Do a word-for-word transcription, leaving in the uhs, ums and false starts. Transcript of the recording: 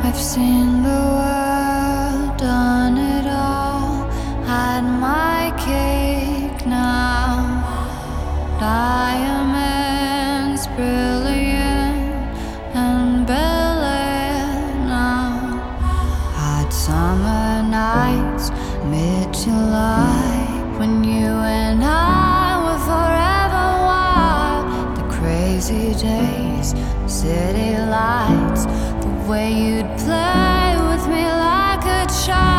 I've seen the world, done it all, had my cake now. Diamonds brilliant and Bel Air now. Hot summer nights, mid-July, when you and I were forever wild. The crazy days, city lights, the way you'd play with me like a child.